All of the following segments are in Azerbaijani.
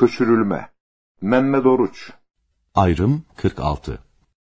Köçürülmə. Məmməd Oruç. Ayrım 46.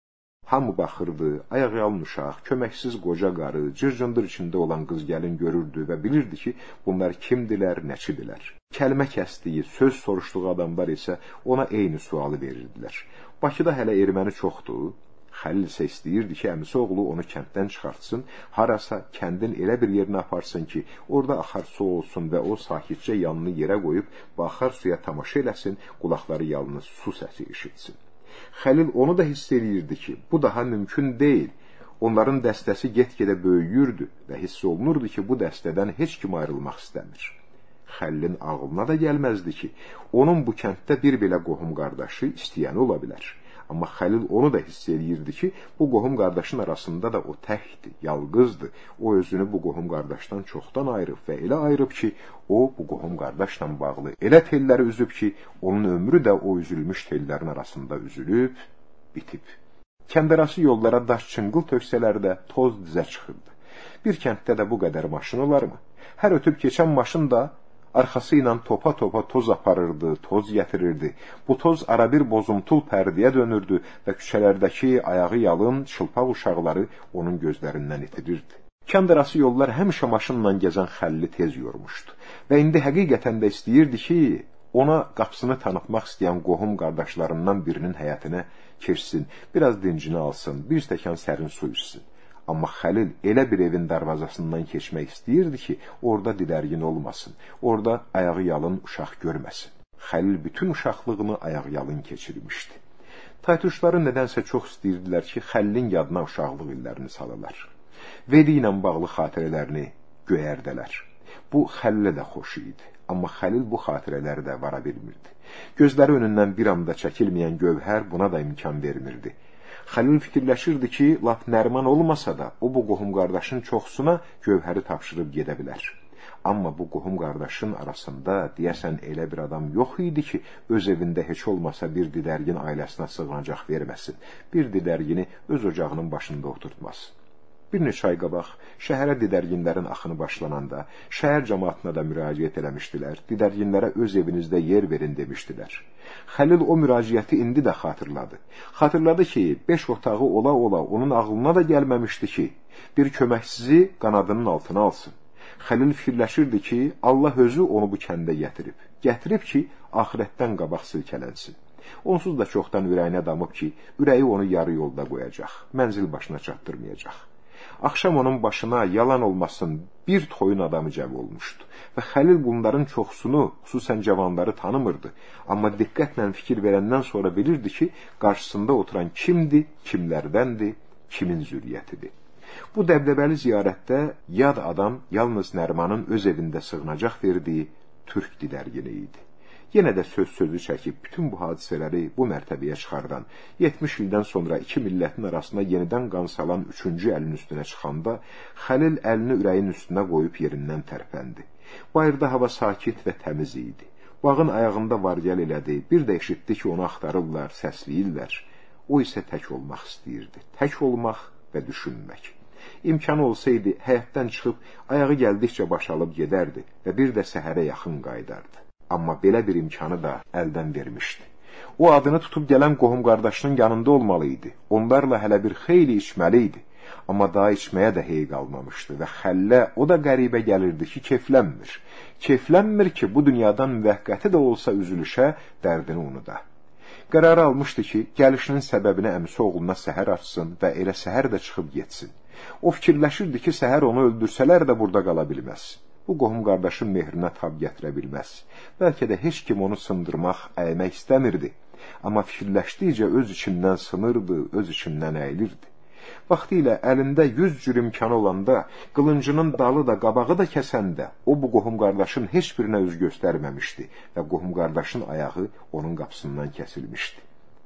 Hamı baxırdı, ayaqyalın uşaq, köməksiz qoca qarı, cırcındır içində olan qız gəlin görürdü və bilirdi ki, bunlar kimdilər, nəçidilər. Kəlmə kəsdiyi, söz soruşduğu adamlar isə ona eyni sualı verirdilər. Bakıda hələ erməni çoxdur. Xəlil isə istəyirdi ki, əmisi oğlu onu kənddən çıxartsın, harasa kəndin elə bir yerinə aparsın ki, orada axar su olsun və o sakitcə yanını yerə qoyub, baxar suya tamaşa eləsin, qulaqları yalnız su səsi eşitsin. Xəlil onu da hiss edirdi ki, bu daha mümkün deyil. Onların dəstəsi get-gedə böyüyürdü və hiss olunurdu ki, bu dəstədən heç kim ayrılmaq istəmir. Xəlilin ağlına da gəlməzdi ki, onun bu kənddə bir belə qohum qardaşı istəyəni ola bilər. Amma Xəlil onu da hiss edirdi ki, bu qohum qardaşın arasında da o təkdir, yalqızdır. O özünü bu qohum qardaşdan çoxdan ayırıb və elə ayırıb ki, o bu qohum qardaşla bağlı elə telləri üzüb ki, onun ömrü də o üzülmüş tellərin arasında üzülüb, bitib. Kəndərası yollara daş çıngıl töksələr də toz dizə çıxırdı. Bir kənddə də bu qədər maşın olarmı? Hər ötüb keçən maşın da arxası ilə topa-topa toz aparırdı, toz gətirirdi. Bu toz arabir bozumtul pərdiyə dönürdü və küçələrdəki ayağı yalın, çılpaq uşaqları onun gözlərindən itirirdi. Kəndərası yollar həmişə maşınla gəzən Xəlili tez yormuşdu və indi həqiqətən də istəyirdi ki, ona qapısını tanıtmaq istəyən qohum qardaşlarından birinin həyətinə keçsin, biraz dincini alsın, bir stəkan sərin su içsin. Amma Xəlil elə bir evin darvazasından keçmək istəyirdi ki, orada didərgin olmasın, orada ayağı yalın uşaq görməsin. Xəlil bütün uşaqlığını ayağı yalın keçirmişdi. Taytuşları nədənsə çox istəyirdilər ki, Xəlilin yadına uşaqlıq illərini salalar. Veli ilə bağlı xatirələrini göyərdələr. Bu Xəlilə də xoş idi, amma Xəlil bu xatirələri də vara bilmirdi. Gözləri önündən bir anda çəkilməyən gövhər buna da imkan vermirdi. Xəlil fikirləşirdi ki, lap Nərman olmasa da, o bu qohum qardaşın çoxsuna gövhəri tapşırıb gedə bilər. Amma bu qohum qardaşın arasında deyəsən elə bir adam yox idi ki, öz evində heç olmasa bir didərgin ailəsinə sığınacaq verməsin, bir didərgini öz ocağının başında oturtmasın. Bir neçə ay qabaq, şəhərə didərginlərin axını başlananda, şəhər cəmaatına da müraciət eləmişdilər, didərginlərə öz evinizdə yer verin demişdilər. Xəlil o müraciəti indi də xatırladı. Xatırladı ki, 5 otağı ola-ola onun ağlına da gəlməmişdi ki, bir köməksizi qanadının altına alsın. Xəlil fikirləşirdi ki, Allah özü onu bu kəndə gətirib ki, axirətdən qabaq silkələnsin. Onsuz da çoxdan ürəyinə damıb ki, ürəyi onu yarı yolda qoyacaq, mənzil başına çatdırmayacaq. Axşam onun başına yalan olmasın bir toyun adamı cəm olmuşdu və Xəlil bunların çoxsunu, xüsusən cavanları tanımırdı. Amma diqqətlə fikir verəndən sonra bilirdi ki, qarşısında oturan kimdir, kimlərdəndir, kimin zürriyyətidir. Bu dəbdəbəli ziyarətdə yad adam yalnız Nərmanın öz evində sığınacaq verdiyi türk didərgini idi. Yenə də sözü çəkib bütün bu hadisələri bu mərtəbəyə çıxardan, 70 ildən sonra iki millətin arasında yenidən qan salan 3-cü əlin üstünə çıxanda, Xəlil əlini ürəyin üstünə qoyub yerindən tərpəndi. Bayırda hava sakit və təmiz idi. Bağın ayağında var-gəl elədi, bir də eşitdi ki, onu axtarırlar, səsləyirlər. O isə tək olmaq istəyirdi, tək olmaq və düşünmək. İmkanı olsaydı, həyətdən çıxıb, ayağı gəldikcə başalıb gedərdi və bir də səhərə yaxın qayıdardı. Amma belə bir imkanı da əldən vermişdi. O adını tutub gələn qohum qardaşının yanında olmalı idi. Onlarla hələ bir xeyli içməli idi. Amma daha içməyə də hey qalmamışdı və Xəllə o da qəribə gəlirdi ki, keyflənmir. Keyflənmir ki, bu dünyadan müvəqqəti də olsa üzülüşə, dərdini unuda. Qərarı almışdı ki, gəlişinin səbəbini əmisi oğluna səhər açsın və elə səhər də çıxıb getsin. O fikirləşirdi ki, səhər onu öldürsələr də burada qala bilməz. Bu qohum qardaşın mehrinə tab gətirə bilməz. Bəlkə də heç kim onu sındırmaq, əymək istəmirdi. Amma fikirləşdikcə öz içindən sınırdı, öz içindən əyilirdi. Vaxtı ilə əlində 100 cür imkanı olanda, qılıncının dalı da, qabağı da kəsəndə, o bu qohum qardaşın heç birinə üz göstərməmişdi və qohum qardaşın ayağı onun qapısından kəsilmişdi.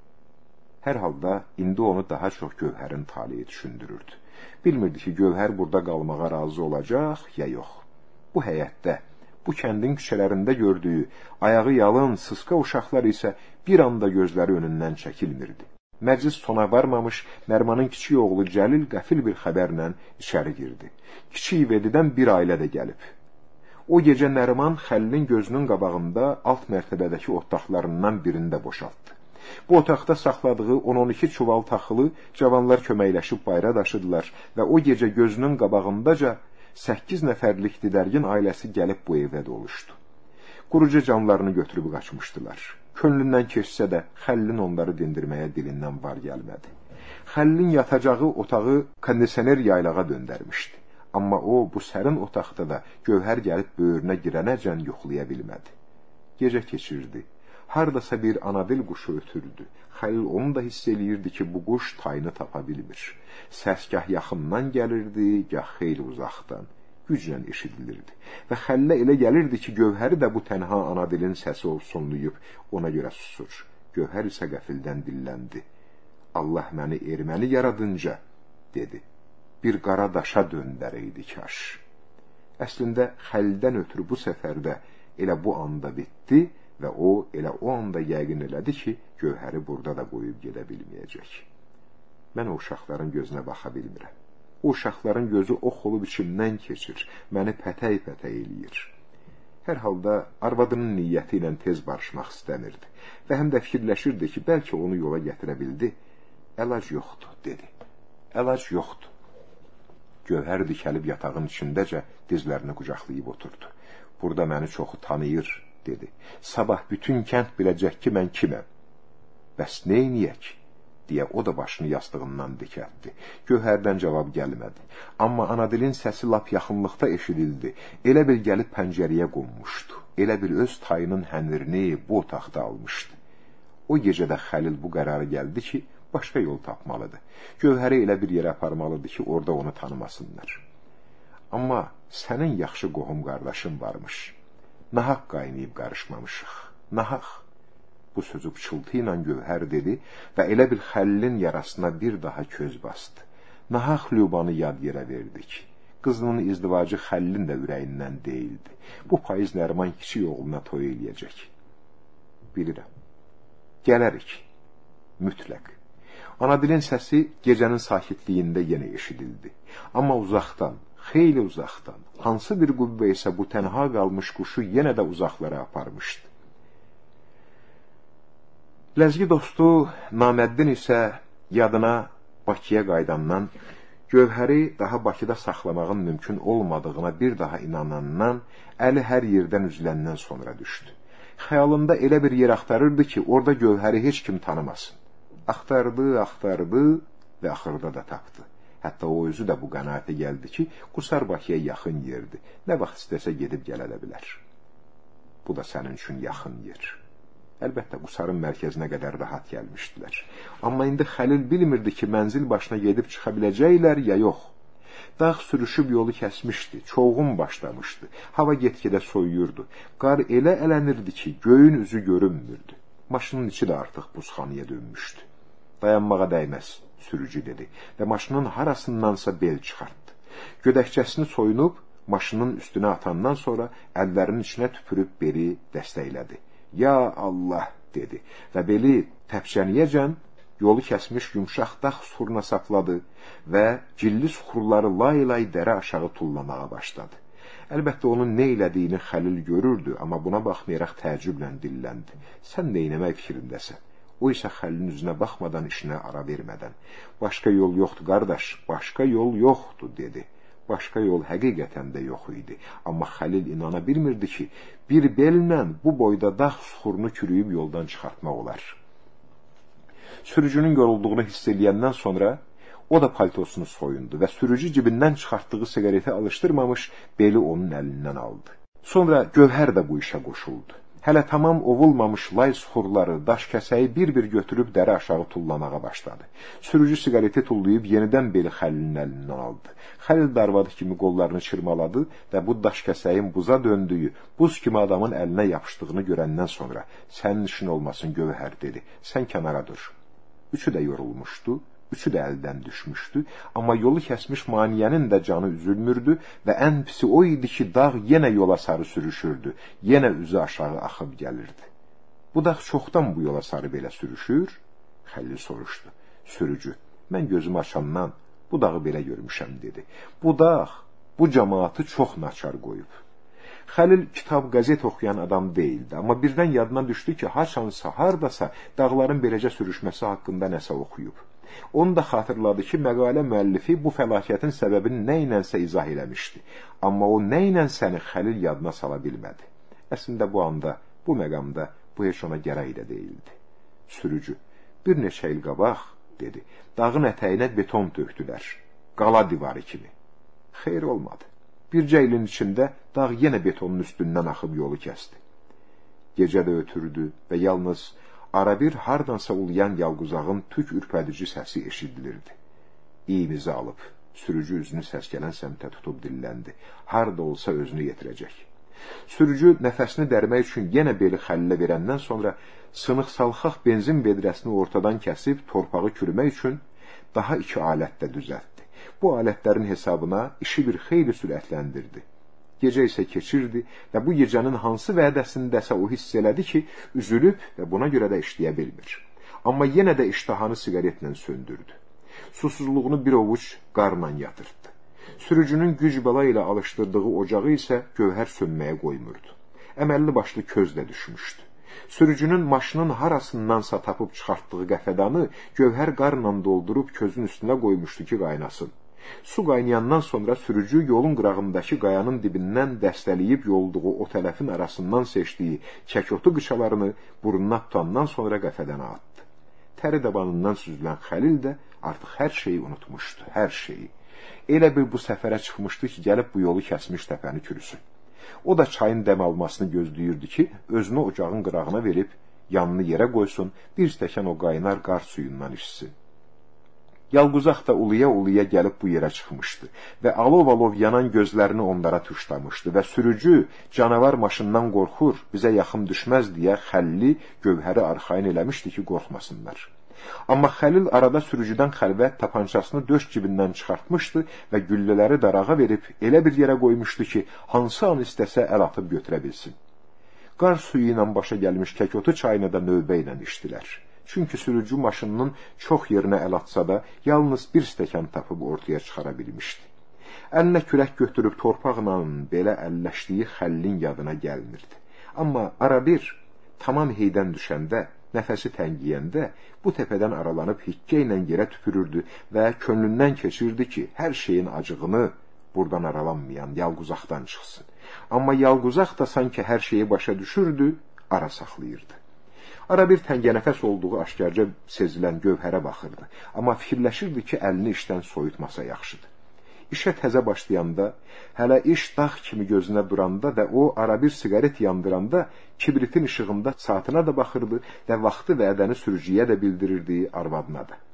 Hər halda indi onu daha çox gövhərin taliyi düşündürürdü. Bilmirdi ki, gövhər burada qalmağa razı olacaq ya yox. Bu həyətdə, bu kəndin küçələrində gördüyü, ayağı yalın, sısqa uşaqlar isə bir anda gözləri önündən çəkilmirdi. Məclis sona varmamış, Nərmanın kiçik oğlu Cəlil qəfil bir xəbərlə içəri girdi. Kiçik Vedidən bir ailə də gəlib. O gecə Nəriman Xəlilin gözünün qabağında alt mərtəbədəki otaqlarından birində boşaltdı. Bu otaqda saxladığı 10-12 çuval taxılı cavanlar köməkləşib bayra daşıdılar və o gecə gözünün qabağındaca 8 nəfərlik didərgin ailəsi gəlib bu evdə doluşdu. Quruca canlarını götürüb qaçmışdılar. Könlündən keçsə də Xəlilin onları dindirməyə dilindən var gəlmədi. Xəlilin yatacağı otağı kondisioner yaylağa döndərmişdi. Amma o, bu sərin otaqda da Gövhər gəlib böyrünə girənəcən yoxlaya bilmədi. Gecə keçirdi. Hardasa bir anadil quşu ötürdü. Xəlil onu da hiss eləyirdi ki, bu quş tayını tapa bilmir. Səs gah yaxından gəlirdi, gah xeyli uzaqdan. Güclə eşidilirdi. Və Xəlilə elə gəlirdi ki, Gövhəri də bu tənha anadilin səsi olsunlayıb, ona görə susur. Gövhər isə qəfildən dilləndi. Allah məni erməni yaradınca, dedi. Bir qara daşa döndərəydi kaş. Əslində, Xəlildən ötürü bu səfərdə elə bu anda bitdi və o, elə o anda yəqin elədi ki, Gövhəri burada da qoyub gedə bilməyəcək. Mən o uşaqların gözünə baxa bilmirəm. O uşaqların gözü ox olub içimdən keçir, məni pətəy-pətəy eləyir. Hər halda arvadının niyyəti ilə tez barışmaq istəmirdi və həm də fikirləşirdi ki, bəlkə onu yola gətirə bildi. Əlac yoxdur, dedi. Əlac yoxdur. Gövhər dikəlib yatağın içindəcə dizlərini qucaqlayıb oturdu. Burada məni çoxu tanıyır, dedi. Sabah bütün kənd biləcək ki, mən kiməm. Bəs neyniyək? Deyə o da başını yastığından dikəltdi. Gövhərdən cavab gəlmədi. Amma anadilin səsi lap yaxınlıqda eşidildi. Elə bir gəlib pəncərəyə qonmuşdu. Elə bir öz tayının həndirini bu otaqda almışdı. O gecədə Xəlil bu qərara gəldi ki, başqa yol tapmalıdır. Gövhəri elə bir yerə aparmalıdır ki, orada onu tanımasınlar. Amma sənin yaxşı qohum qardaşın varmış. Nahaq qaynayıb qarışmamışıq. Nahaq. Bu sözü pıçıltı ilə Gövhər dedi və elə bil Xəlilin yarasına bir daha köz bastı. Nahaq Lübanı yad yerə verdik. Qızının izdivacı Xəlilin də ürəyindən deyildi. Bu payız Nəriman kiçik oğluna toy eləyəcək. Bilirəm. Gələrik. Mütləq. Anadilin səsi gecənin sakitliyində yenə eşidildi. Amma uzaqdan, xeyli uzaqdan, hansı bir qüvvə isə bu tənha qalmış quşu yenə də uzaqlara aparmışdı. Ləzgi dostu Naməddin isə yadına Bakıya qaydandan, Gövhəri daha Bakıda saxlamağın mümkün olmadığına bir daha inanandan, əli hər yerdən üzüləndən sonra düşdü. Xəyalında elə bir yer axtarırdı ki, orada Gövhəri heç kim tanımasın. Axtardı və axırda da tapdı. Hətta o özü də bu qənaətə gəldi ki, Qusar Bakıya yaxın yerdi. Nə vaxt istəsə gedib gələ bilər. Bu da sənin üçün yaxın yer. Əlbəttə, Qusarın mərkəzinə qədər rahat gəlmişdilər. Amma indi Xəlil bilmirdi ki, mənzil başına gedib çıxa biləcəklər ya yox. Dağ sürüşüb yolu kəsmişdi, çoğun başlamışdı. Hava get-gedə soyuyurdu. Qar elə ələnirdi ki, göyün üzü görünmürdü. Maşının içi də artıq buzxanaya dönmüşdü. Dayanmağa dəyməz, sürücü dedi və maşının harasındansa bel çıxartdı. Gödəkçəsini soyunub, maşının üstünə atandan sonra əllərinin içinə tüpürüb beli dəstəklədi. Ya Allah, dedi və beli təpçəniyəcən yolu kəsmiş yumşaq dağ suxuruna sapladı və cilli suxurları lay-lay dərə aşağı tullamağa başladı. Əlbəttə, onun nə elədiyini Xəlil görürdü, amma buna baxmayaraq təəccüblə dilləndi. Sən nə eləmək fikrindəsən? O isə Xəlilin üzünə baxmadan işinə ara vermədən. Başqa yol yoxdur, qardaş, başqa yol yoxdur, dedi. Başqa yol həqiqətən də yox idi. Amma Xəlil inana bilmirdi ki, bir bellə bu boyda dağ suxurunu kürüyüb yoldan çıxartmaq olar. Sürücünün yorulduğunu hiss eləyəndən sonra o da paltosunu soyundu və sürücü cibindən çıxartdığı siqareti alışdırmamış, beli onun əlindən aldı. Sonra Gövhər də bu işə qoşuldu. Hələ tamam ovulmamış lay suxurları, daş kəsəyi bir-bir götürüb dərə aşağı tullamağa başladı. Sürücü siqareti tullayıb yenidən beli Xəlilin əlindən aldı. Xəlil darvadı kimi qollarını çırmaladı və bu daş kəsəyin buza döndüyü, buz kimi adamın əlinə yapışdığını görəndən sonra, sənin işin olmasın Gövhər, dedi, sən kənara dur. Üçü də yorulmuşdu, üçü də əldən düşmüşdü, amma yolu kəsmiş maniyənin də canı üzülmürdü və ən pisi o idi ki, dağ yenə yola sarı sürüşürdü, yenə üzü aşağı axıb gəlirdi. Bu dağ çoxdan bu yola sarı belə sürüşür? Xəlil soruşdu. Sürücü, mən gözümü açandan bu dağı belə görmüşəm, dedi. Bu dağ, bu cəmaatı çox naçar qoyub. Xəlil kitab, qəzet oxuyan adam deyildi, amma birdən yadına düşdü ki, haçansa, hardasa dağların beləcə sürüşməsi haqqında nəsə oxuyub. Onu da xatırladı ki, məqalə müəllifi bu fəlakətin səbəbini nə ilənsə izah eləmişdi. Amma o nə ilənsəni Xəlil yadına sala bilmədi. Əslində bu anda, bu məqamda bu heç ona gərək də deyildi. Sürücü, bir neçə il qabaq, dedi, dağın ətəyinə beton tökdülər, qala divarı kimi. Xeyr olmadı. Bircə ilin içində dağ yenə betonun üstündən axıb yolu kəsdi. Gecə də ötürdü və yalnız arabir hardansa ulayan yalquzağın tük ürpədici səsi eşidilirdi. İyimizi alıb, sürücü üzünü səs gələn səmtə tutub dilləndi. Harda olsa özünü yetirəcək. Sürücü nəfəsini dərmək üçün yenə beli Xəlilə verəndən sonra sınıq-salxaq benzin vedrəsini ortadan kəsib torpağı kürmək üçün daha 2 alət də düzəltdi. Bu alətlərin hesabına işi bir xeyli sürətləndirdi. Gecə isə keçirdi və bu gecənin hansı vədəsindəsə o hiss elədi ki, üzülüb və buna görə də işləyə bilmir. Amma yenə də iştahanı siqaretlə söndürdü. Susuzluğunu bir ovuc qarla yatırtdı. Sürücünün güc bəla ilə alışdırdığı ocağı isə gövhər sönməyə qoymurdu. Əməlli başlı köz də düşmüşdü. Sürücünün maşının harasındansa tapıb çıxartdığı qəfədanı gövhər qarla doldurub közün üstünə qoymuşdu ki, qaynasın. Su qaynayandan sonra sürücü yolun qırağındakı qayanın dibindən dəstələyib yolduğu o tərəfin arasından seçdiyi kəkotu qıçalarını burnuna tutandan sonra qəfədana atdı. Təri dabanından süzülən Xəlil də artıq hər şeyi unutmuşdu, hər şeyi. Elə bir bu səfərə çıxmışdı ki, gəlib bu yolu kəsmiş təpəni kürüsün. O da çayın dəm almasını gözləyirdi ki, özünü ocağın qırağına verib, yanını yerə qoysun, bir stəkan o qaynar qar suyundan içsin. Yalquzaq da uluya-uluya gəlib bu yerə çıxmışdı və alov-alov yanan gözlərini onlara tuşlamışdı və sürücü canavar maşından qorxur, bizə yaxın düşməz deyə Xəlili gövhəri arxayın eləmişdi ki, qorxmasınlar. Amma Xəlil arada sürücüdən xəlvət tapançasını döş cibindən çıxartmışdı və güllələri darağa verib elə bir yerə qoymuşdu ki, hansı an istəsə əl atıb götürə bilsin. Qar suyu ilə başa gəlmiş kəkotu çayını da növbə ilə içdilər. Çünki sürücü maşınının çox yerinə əl atsa da, yalnız bir stəkan tapıb ortaya çıxara bilmişdi. Əlinə kürək götürüb torpaqla belə əlləşdiyi Xəlilin yadına gəlmirdi. Amma arabir tamam heydən düşəndə, nəfəsi təngiyəndə bu təpədən aralanıb hikkə ilə yerə tüpürürdü və könlündən keçirdi ki, hər şeyin acığını buradan aralanmayan yalquzaqdan çıxsın. Amma yalquzaq da sanki hər şeyi başa düşürdü, ara saxlayırdı. Ara bir təngənəfəs olduğu aşkarca sezilən gövhərə baxırdı, amma fikirləşirdi ki, əlini işdən soyutmasa yaxşıdır. İşə təzə başlayanda, hələ iş dağ kimi gözünə duranda və o ara bir siqaret yandıranda kibritin işığında saatına da baxırdı və vaxtı və ədəni sürücüyə də bildirirdi, arvadına da.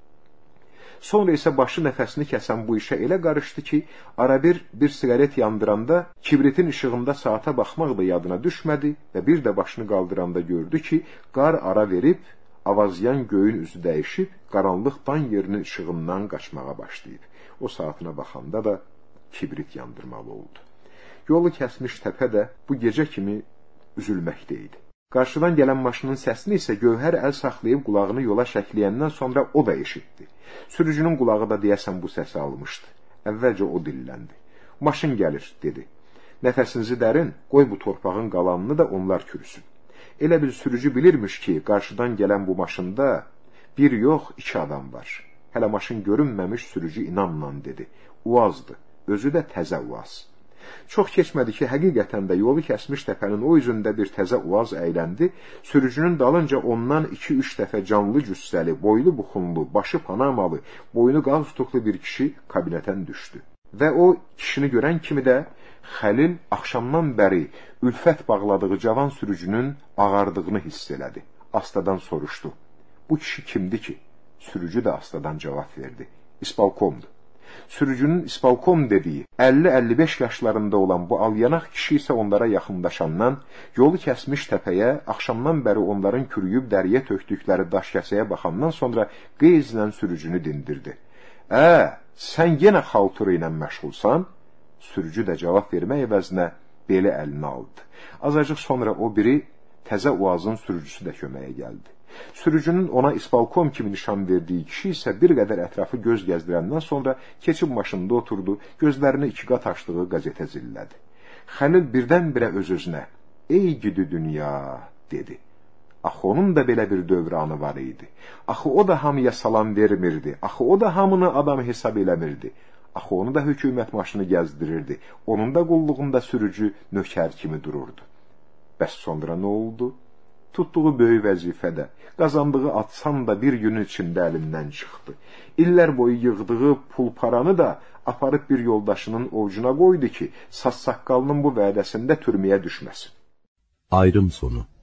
Sonra isə başı nəfəsini kəsən bu işə elə qarışdı ki, ara bir siqaret yandıranda kibritin işığında saata baxmaq da yadına düşmədi və bir də başını qaldıranda gördü ki, qar ara verib, avazlayan göyün üzü dəyişib, qaranlıq dan yerinin işığından qaçmağa başlayıb. O saatına baxanda da kibrit yandırmalı oldu. Yolu kəsmiş təpə də bu gecə kimi üzülməkdəydi. Qarşıdan gələn maşının səsini isə gövhər əl saxlayıb qulağını yola şəkləyəndən sonra o da eşitdi. Sürücünün qulağı da deyəsən bu səsi almışdı. Əvvəlcə o dilləndi. Maşın gəlir, dedi. Nəfəsinizi dərin, qoy bu torpağın qalanını da onlar kürüsün. Elə bir sürücü bilirmiş ki, qarşıdan gələn bu maşında bir yox, 2 adam var. Hələ maşın görünməmiş sürücü inamla dedi. Uazdı, özü də təzə uaz. Çox keçmədi ki, həqiqətən də yolu kəsmiş təpənin o üzündə bir təzə uaz əyləndi, sürücünün dalınca ondan 2-3 dəfə canlı cüssəli, boylu buxunlu, başı panamalı, boynu qalstuqlu bir kişi kabinətən düşdü. Və o kişini görən kimi də Xəlil axşamdan bəri ülfət bağladığı cavan sürücünün ağardığını hiss elədi. Astadan soruşdu. Bu kişi kimdi ki? Sürücü də astadan cavab verdi. İspalkomdu. Sürücünün ispalkom dediyi 50-55 yaşlarında olan bu alyanaq kişi isə onlara yaxınlaşandan yolu kəsmiş təpəyə, axşamdan bəri onların kürüyüb dəriyə tökdükləri daş kəsəyə baxandan sonra qeyzlə sürücünü dindirdi. Sən yenə xalturu ilə məşğulsan? Sürücü də cavab vermək əvəzinə beli əlinə aldı. Azacıq sonra o biri təzə uazın sürücüsü də köməyə gəldi. Sürücünün ona ispalkom kimi nişan verdiyi kişi isə bir qədər ətrafı göz gəzdirəndən sonra keçib maşında oturdu, gözlərini 2 qat açdığı qəzetə zillədi. Xəlil birdən-birə öz-özünə, ey gidi dünya, dedi. Axı onun da belə bir dövranı var idi. Axı o da hamıya salam vermirdi. Axı o da hamını adam hesab eləmirdi. Axı onu da hökumət maşını gəzdirirdi. Onun da qulluğunda sürücü nökər kimi dururdu. Bəs sonra nə oldu? Tutduğu böyük vəzifədə, qazandığı atsan da bir gün içində əlindən çıxdı. İllər boyu yığdığı pul-paranı da aparıb bir yoldaşının ovucuna qoydu ki, saç-saqqalının bu vədəsində türməyə düşməsin. Ayrım sonu.